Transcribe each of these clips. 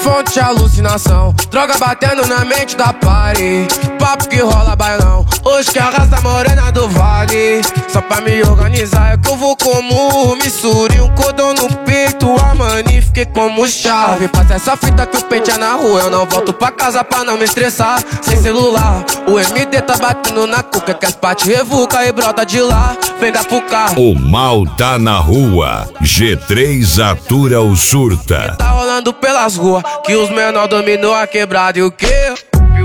fonte de alucinação, droga batendo na mente da party. Papo que rola bailão, hoje que arrasta a morena do vale. Só pra me organizar é que eu vou como misture um cordão no peito, a mani fiquei como chave. Passa essa fita que o peito é na rua, eu não volto pra casa pra não me estressar. Sem celular, o MD tá batendo na cuca, que as partes revuca e brota de lá, vem da pucar. O mal tá na rua, G3 atura o surta. Tá rolando pelas ruas, que os menor dominou a quebrada e o quê?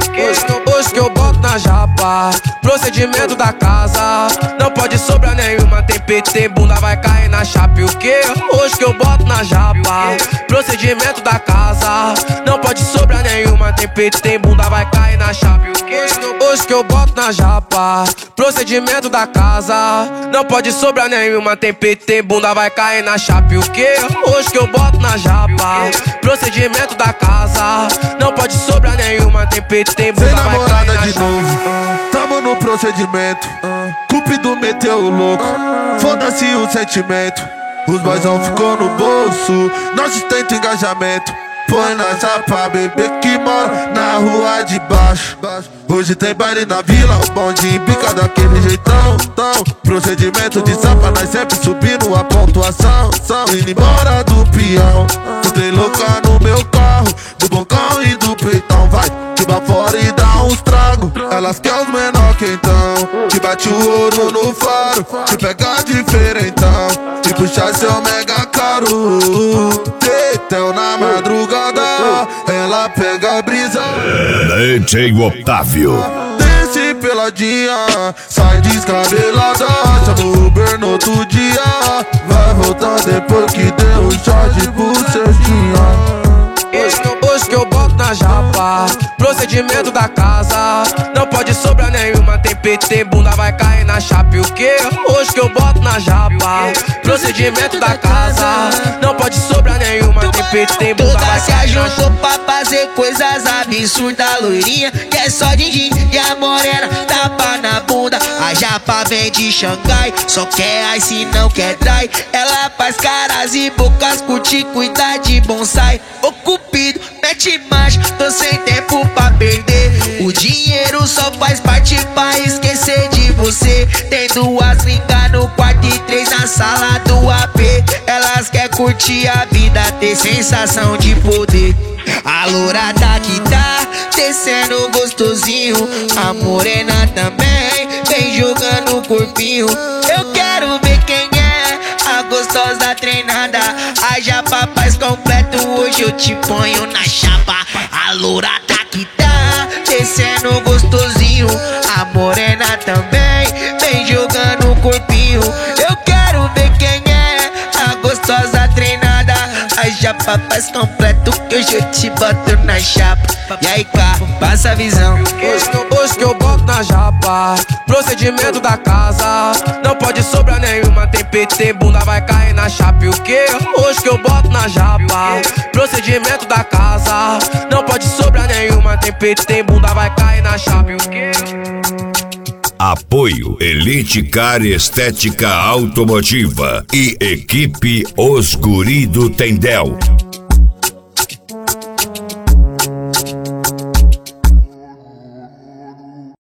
Hoje que eu boto na japa, procedimento da casa, não pode sobrar nenhuma, tem peito, tem bunda, vai cair na chapa e o quê? Hoje que eu boto na japa, procedimento da casa, não pode sobrar nenhuma, tem peito, tem bunda, vai cair na chapa e o quê? Hoje que eu boto na japa, procedimento da casa, não pode sobrar nenhuma, tem peito, tem bunda, vai cair na chapa e o quê? Hoje que eu boto na japa, procedimento da casa, não pode sobrar nenhuma, tem peito, tem bunda, vai cair na de chapa. novo, tamo no procedimento, Cupido meteu o louco, foda-se o sentimento, os boyzão ficou no bolso, nós sustenta engajamento. Põe na chapa, bebê que mora na rua de baixo. Hoje tem baile na vila, o bonde pica daquele jeitão. Procedimento de sapa, nós sempre subindo a pontuação. Indo embora do peão, tem louca no meu carro, do bocão e do peitão. Vai, que vai fora e dá uns tragos. Elas querem os menor quentão, que bate o ouro no faro, que pega diferentão, e puxa seu mega caro. Tetão na madrugada, ela pega a brisa. DJ Otávio. Desce peladinha, sai descabelada, chama o Uber no outro dia, vai voltar depois que deu o shot de bucetinha. Hoje que eu boto na japa, procedimento da casa, não pode sobrar nenhuma, tem peito, tem bunda, vai cair na chapa e o quê? Hoje que eu boto na japa, procedimento da casa, não pode sobrar nenhuma, tem peito, tem bunda, vai cair na chapa. Toda se ajuntou pra fazer coisas absurdas, loirinha que é só din-din e a morena tapa na bunda. A japa vem de Xangai, só quer ice, não quer dry. Ela faz caras e bocas, curte, cuida de bonsai. Ô Cupido, mete marcha, tô sem tempo pra perder. O dinheiro só faz parte pra esquecer de você. Tem duas lingas no quarto e 3 na sala do AP. Elas quer curtir a vida, ter sensação de poder. A lourada que tá descendo gostosinho, a morena também vem jogando o corpinho. Eu quero ver quem é a gostosa treinada. A japa faz completo, hoje eu te ponho na chapa. A lourada que tá descendo gostosinho, a morena também vem jogando o corpinho. Eu quero ver quem é a gostosa treinada. A japa faz completo, que hoje eu te boto na chapa. E aí, cá, passa a visão. Hoje que eu boto na japa, procedimento da casa, não pode sobrar nenhuma, tem peito, tem bunda, vai cair na chapa e o quê? Hoje que eu boto na japa, procedimento da casa, não pode sobrar nenhuma, tem peito, tem bunda, vai cair na chapa e o quê? Apoio Elite Car Estética Automotiva e equipe Os Guri do Tendel.